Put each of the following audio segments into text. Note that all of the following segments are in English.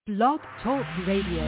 Blog Talk Radio.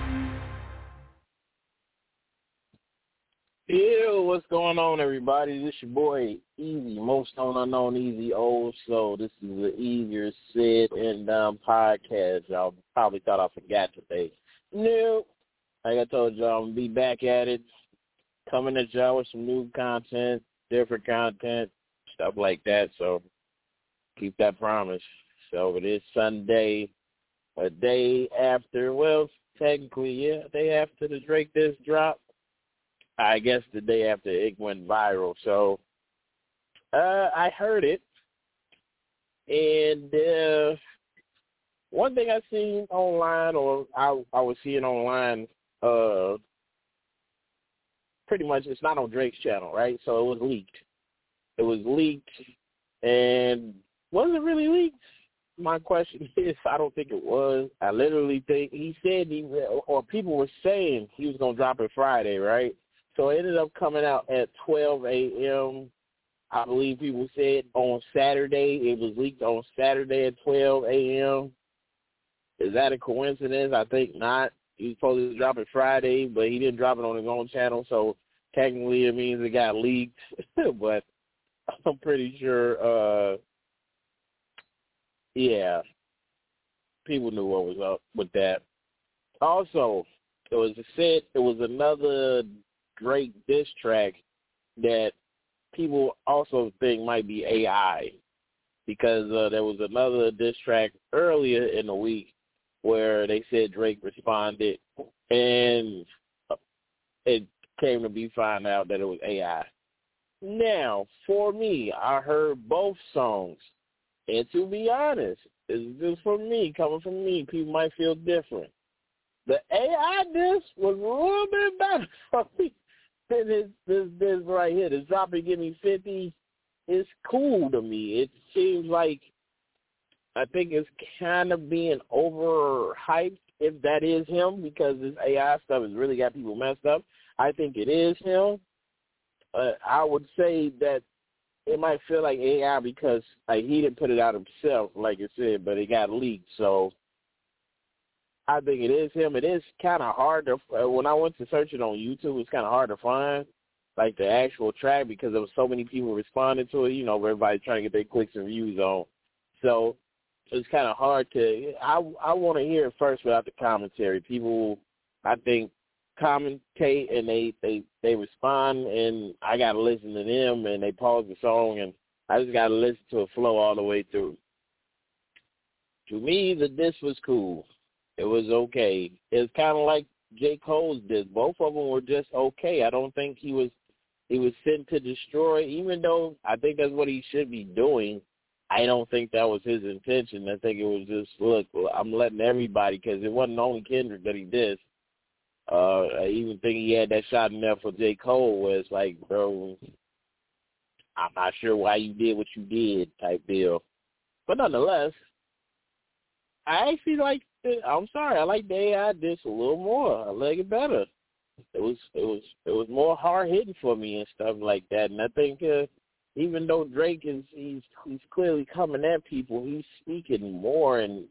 Yeah, what's going on, everybody? This your boy, Easy, most known unknown Easy Old. So this is the Easier Said and Done podcast. Y'all probably thought I forgot today. No, like I told y'all, I'm going to be back at it, coming at y'all with some new content, different content, stuff like that. So keep that promise. So it is Sunday, a day after, well, technically, yeah, a day after the Drake disc drop. I guess the day after it went viral. So I heard it, and one thing I seen online, or I was seeing online, pretty much it's not on Drake's channel, right? So it was leaked. And was it really leaked? My question is, I don't think it was. I literally think he said or people were saying he was going to drop it Friday, right? So it ended up coming out at 12 a.m. I believe people said on Saturday. It was leaked on Saturday at 12 a.m. Is that a coincidence? I think not. He was supposed to drop it Friday, but he didn't drop it on his own channel, so technically it means it got leaked. But I'm pretty sure, yeah, people knew what was up with that. Also, it was another Drake diss track that people also think might be AI, because there was another diss track earlier in the week where they said Drake responded, and it came to be found out that it was AI. Now, for me, I heard both songs, and to be honest, this is just for me, coming from me, people might feel different. The AI diss was a little bit better for me than this right here. The Drop and Give Me 50 is cool to me. It seems like, I think it's kind of being overhyped, if that is him, because this AI stuff has really got people messed up. I think it is him. I would say that it might feel like AI because he didn't put it out himself, like I said, but it got leaked. So I think it is him. It is kind of hard to, when I went to search it on YouTube, it's kind of hard to find, like, the actual track, because there was so many people responding to it, everybody trying to get their clicks and views on. So it's kind of hard to, I want to hear it first without the commentary. People, I think, commentate and they respond, and I got to listen to them, and they pause the song, and I just got to listen to it flow all the way through. To me, the diss was cool. It was okay. It's kind of like J. Cole's did. Both of them were just okay. I don't think he was sent to destroy, even though I think that's what he should be doing. I don't think that was his intention. I think it was just, look, I'm letting everybody, because it wasn't only Kendrick that he did. I even think he had that shot in there for J. Cole where it's like, bro, I'm not sure why you did what you did type deal. But nonetheless, I actually like it. I'm sorry, I like the AI diss a little more. I like it better. It was more hard hitting for me and stuff like that. And I think even though Drake he's clearly coming at people, he's speaking more and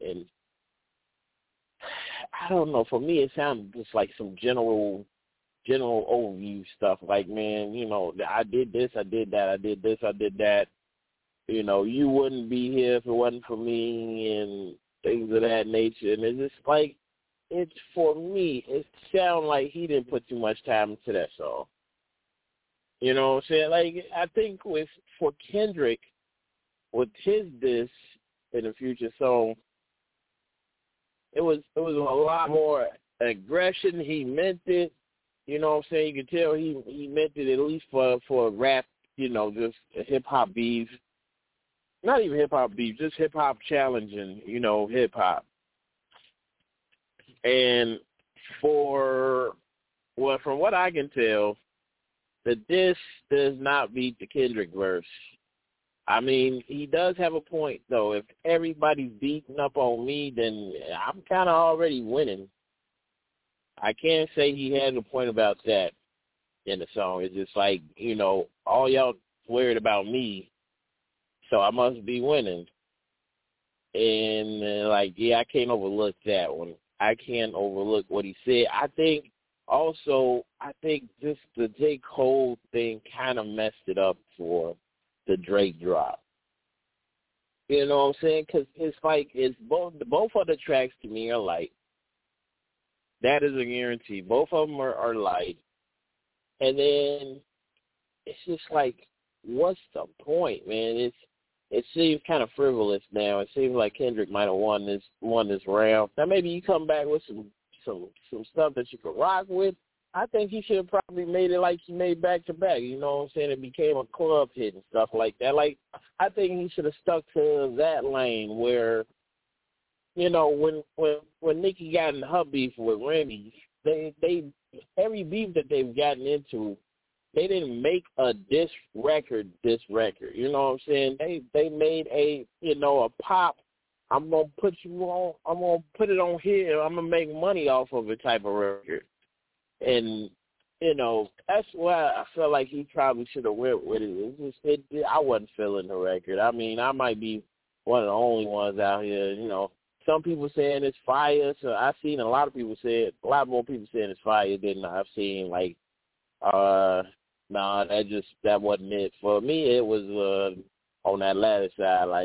I don't know. For me, it sounded just like some general overview stuff. Like, man, I did this, I did that, I did this, I did that. You wouldn't be here if it wasn't for me, and things of that nature. And it's just like, for me, it sounds like he didn't put too much time into that song. You know what I'm saying? Like, I think for Kendrick, with his diss in the Future song, it was a lot more aggression. He meant it. You know what I'm saying? You could tell he meant it, at least for rap, just hip-hop beef. Not even hip-hop beef, just hip-hop challenging, hip-hop. And from what I can tell, the diss does not beat the Kendrick verse. I mean, he does have a point, though. If everybody's beating up on me, then I'm kind of already winning. I can't say he had a point about that in the song. It's just like, all y'all worried about me, so I must be winning. And, I can't overlook that one. I can't overlook what he said. I think just the J. Cole thing kind of messed it up for the Drake drop. You know what I'm saying? Because it's both of the tracks to me are light. That is a guarantee. Both of them are light. And then it's just what's the point, man? It seems kind of frivolous now. It seems like Kendrick might have won this round. Now maybe you come back with some stuff that you could rock with. I think he should have probably made it like he made Back to Back. You know what I'm saying? It became a club hit and stuff like that. I think he should have stuck to that lane where, when Nicki got in her beef with Remy, they every beef that they've gotten into, they didn't make a diss record. You know what I'm saying? They made a pop. I'm gonna put you on. I'm gonna put it on here. I'm gonna make money off of it type of record. And that's why I felt like he probably should have went with it. I wasn't feeling the record. I mean, I might be one of the only ones out here. Some people saying it's fire. So I've seen a lot more people saying it's fire than I've seen nah, that wasn't it. For me, it was on that latter side.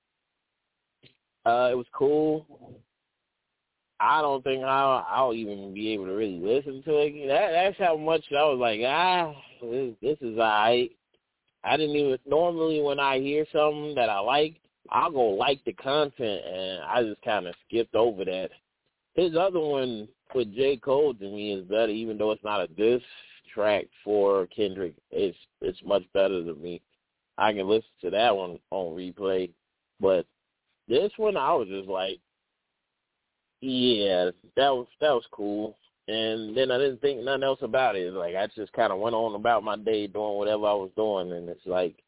It was cool. I don't think I'll even be able to really listen to it. That's how much I was like, this is all right. I didn't even, normally when I hear something that I like, I'll go like the content, and I just kind of skipped over that. His other one with J. Cole to me is better, even though it's not a diss track for Kendrick. It's much better than me. I can listen to that one on replay, but this one I was just like, yeah, that was cool. And then I didn't think nothing else about it. I just kind of went on about my day doing whatever I was doing, and it's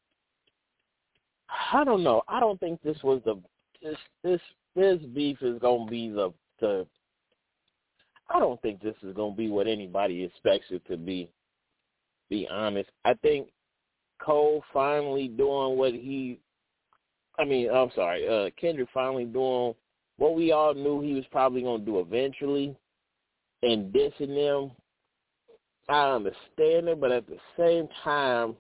I don't know. I don't think this was this beef is gonna be the I don't think this is gonna be what anybody expects it to be. Be honest, I think Cole finally doing Kendrick finally doing what we all knew he was probably gonna do eventually, and dissing them. I understand it, but at the same time,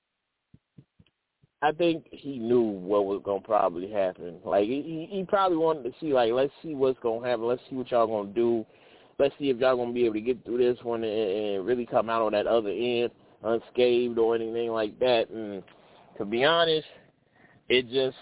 I think he knew what was going to probably happen. He probably wanted to see, let's see what's going to happen. Let's see what y'all going to do. Let's see if y'all going to be able to get through this one and really come out on that other end unscathed or anything like that. And to be honest, it just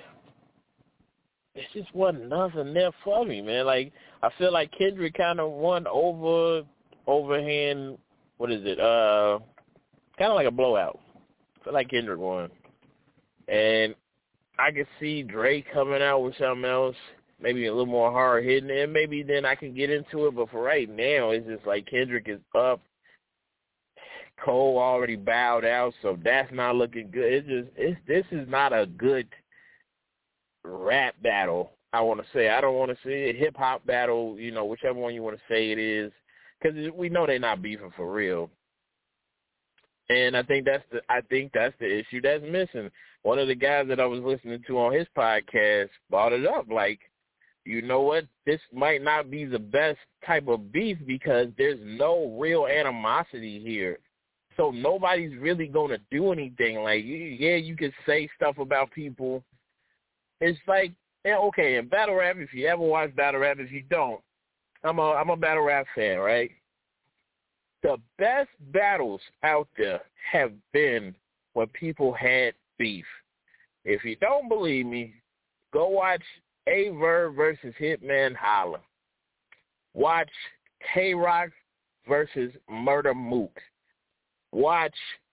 wasn't nothing there for me, man. I feel like Kendrick kind of won overhand, what is it, kind of like a blowout. I feel like Kendrick won. And I could see Drake coming out with something else, maybe a little more hard-hitting, and maybe then I can get into it. But for right now, it's just Kendrick is up. Cole already bowed out, so that's not looking good. This is not a good rap battle, I want to say. I don't want to say a hip-hop battle, whichever one you want to say it is, because we know they're not beefing for real. And I think that's the issue that's missing. One of the guys that I was listening to on his podcast brought it up. You know what? This might not be the best type of beef because there's no real animosity here. So nobody's really going to do anything. You could say stuff about people. It's okay, in battle rap, if you ever watch battle rap, if you don't, I'm a battle rap fan, right? The best battles out there have been when people had beef. If you don't believe me, go watch Averb versus Hitman Holla. Watch K-Rock versus Murder Mook. Watch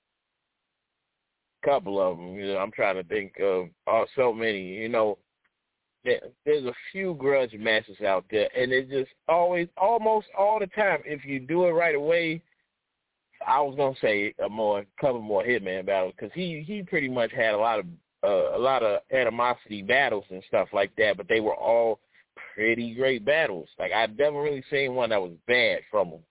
a couple of them. I'm trying to think of so many. There's a few grudge matches out there, and it just almost all the time, if you do it right away, I was gonna say a couple more Hitman battles because he pretty much had a lot of animosity battles and stuff like that, but they were all pretty great battles. I've never really seen one that was bad from him.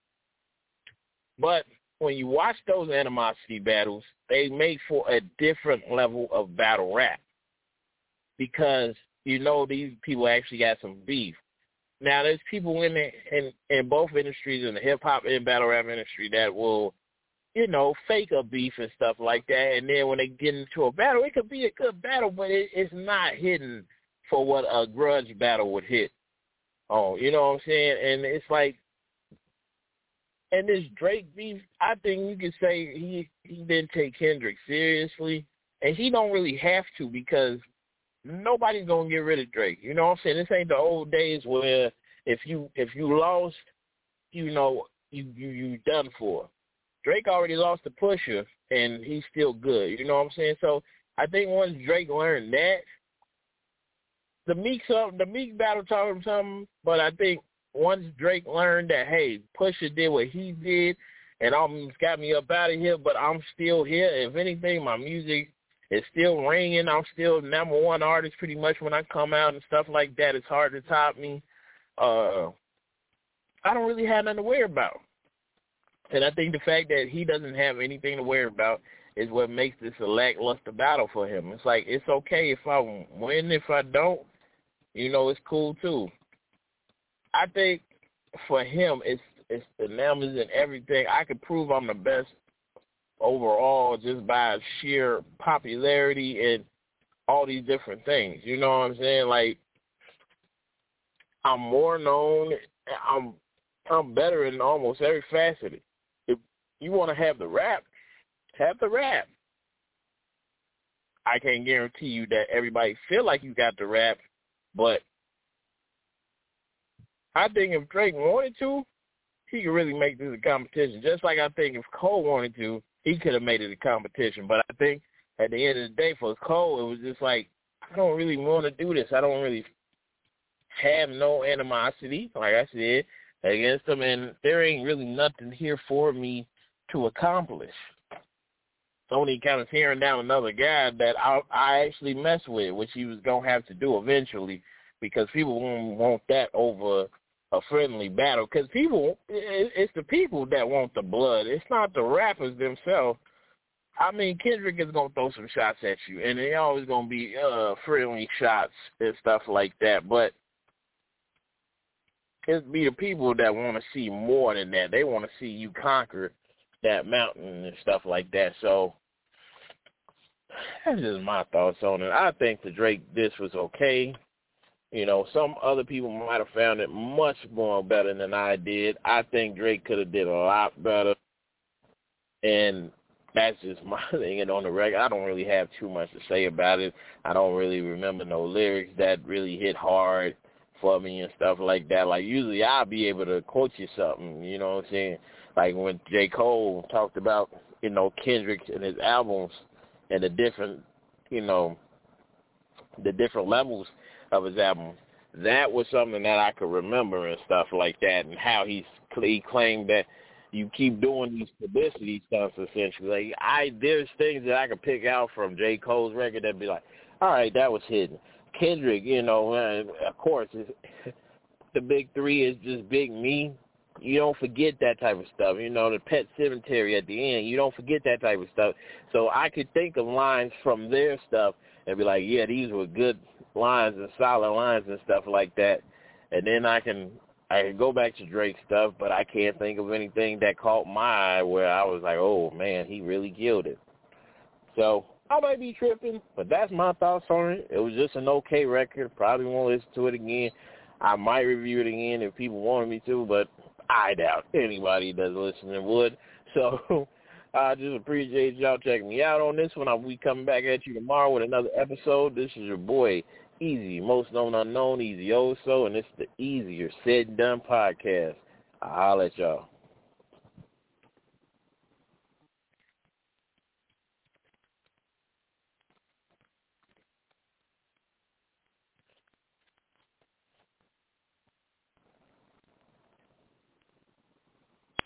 But when you watch those animosity battles, they make for a different level of battle rap because you know these people actually got some beef. Now, there's people in both industries, in the hip-hop and battle rap industry, that will, fake a beef and stuff like that. And then when they get into a battle, it could be a good battle, but it's not hitting for what a grudge battle would hit. Oh, you know what I'm saying? And it's like, and this Drake beef, I think you could say he didn't take Kendrick seriously, and he don't really have to, because nobody's gonna get rid of Drake. You know what I'm saying? This ain't the old days where if you lost, you done for. Drake already lost to Pusha, and he's still good. You know what I'm saying? So I think once Drake learned that, the Meek battle taught him something. But I think once Drake learned that, hey, Pusha did what he did, and almost got me up out of here, but I'm still here. If anything, my music is still ringing. I'm still number one artist pretty much when I come out and stuff like that. It's hard to top me. I don't really have nothing to worry about. And I think the fact that he doesn't have anything to worry about is what makes this a lackluster battle for him. It's like, it's okay if I win. If I don't, it's cool too. I think for him, it's the numbers and everything. I could prove I'm the best overall just by sheer popularity and all these different things. You know what I'm saying? Like, I'm more known. I'm better in almost every facet. If you want to have the rap, have the rap. I can't guarantee you that everybody feel like you got the rap, but I think if Drake wanted to, he could really make this a competition. Just like I think if Cole wanted to, he could have made it a competition. But I think at the end of the day, for Cole, it was just like, I don't really want to do this. I don't really have no animosity, like I said, against him, and there ain't really nothing here for me to accomplish. Only kind of tearing down another guy that I actually mess with, which he was going to have to do eventually, because people won't want that over a friendly battle. Because it's the people that want the blood. It's not the rappers themselves. I mean, Kendrick is going to throw some shots at you, and they always going to be friendly shots and stuff like that. But it be the people that want to see more than that. They want to see you conquer that mountain and stuff like that. So that's just my thoughts on it. I think the Drake diss was okay. Some other people might have found it much more better than I did. I think Drake could have did a lot better. And that's just my thing. And on the record, I don't really have too much to say about it. I don't really remember no lyrics that really hit hard for me and stuff like that. Like, usually I'll be able to quote you something, you know what I'm saying? Like when J. Cole talked about, Kendrick and his albums and the different, the different levels of his album. That was something that I could remember and stuff like that, and how he claimed that you keep doing these publicity stunts, essentially. Like, there's things that I could pick out from J. Cole's record that'd be like, all right, that was hidden. Kendrick, of course, the big three is just Big Me. You don't forget that type of stuff. The Pet Cemetery at the end, you don't forget that type of stuff. So I could think of lines from their stuff and be like, yeah, these were good lines and solid lines and stuff like that. And then I can go back to Drake's stuff, but I can't think of anything that caught my eye where I was like, oh, man, he really killed it. So I might be tripping, but that's my thoughts on it. It was just an okay record. Probably won't listen to it again. I might review it again if people wanted me to, but I doubt anybody that's listening would. So I just appreciate y'all checking me out on this one. I'll be coming back at you tomorrow with another episode. This is your boy, Easy, most known unknown, Easy Oso, and it's the Easier Said and Done podcast. I'll holler at y'all.